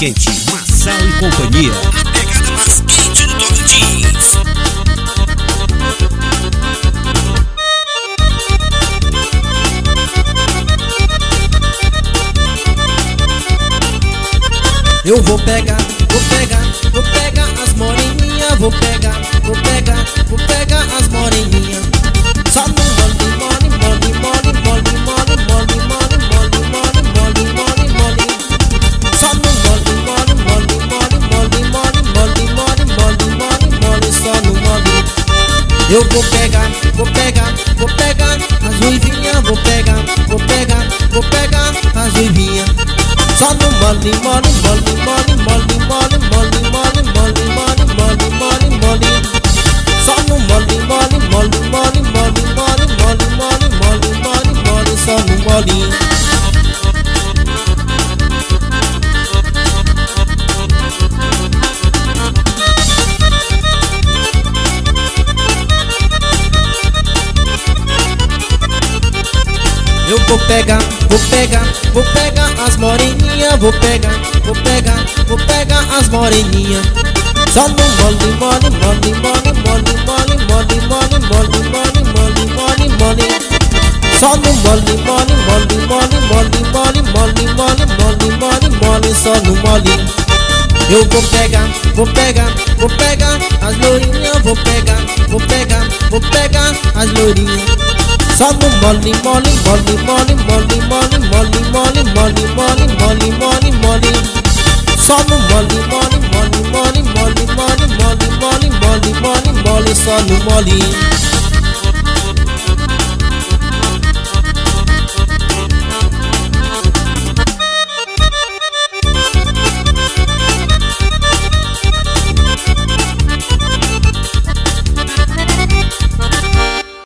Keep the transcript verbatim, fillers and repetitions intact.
quente, Marcel e companhia. A pegada mais quente do Tocantins. Eu vou pegar, vou pegar, vou pegar as moreninhas, vou pegar, vou pegar, vou pegar as moreninhas. Só no mole, mole, mole, mole, mole, mole, mole, mole, mole, mole, mole, mole, mole. Só no mole, mole, mole, mole, mole, mole, mole, mole, mole, mole, mole, só no mole. Eu vou pegar, vou pegar, vou pegar as ruivinhas, vou pegar, vou pegar, vou pegar as ruivinhas. Só no mole, mole, mole, mole, mole, mole, mole, mole, mole, mole, mole, mole, mole. Só no mole, mole, mole, mole, mole, mole, mole, mole, mole, mole, mole, só no mole. Eu vou pegar, vou pegar, vou pegar as moreninhas, vou pegar, vou pegar, vou pegar as moreninhas. Só no mole, mole, mole, mole, mole, mole, mole, mole, mole, mole, mole, mole, mole. Só no mole, mole, mole, mole, mole, mole, mole, mole, mole, mole, mole, só no mole. Eu vou pegar, vou pegar, vou pegar as lourinhas, vou pegar, vou pegar, vou pegar as lourinhas. Só no mole, mole, mole, mole, mole, mole, mole, mole, mole, mole, mole, mole, mole. Só no mole, mole, mole, mole, mole, mole, mole, mole, mole, mole, mole, só no mole.